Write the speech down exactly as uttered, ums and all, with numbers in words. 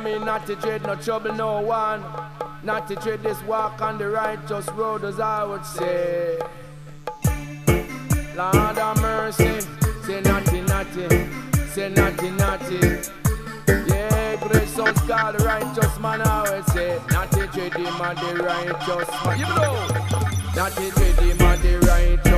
me not to dread no trouble, no one. Not to tread this walk on the righteous road, as I would say. Lord have mercy, say naughty, naughty, say naughty, naughty. Yeah, great sons called the righteous man, I would say. Naughty tread him on the righteous man. You know, naughty tread him on the righteous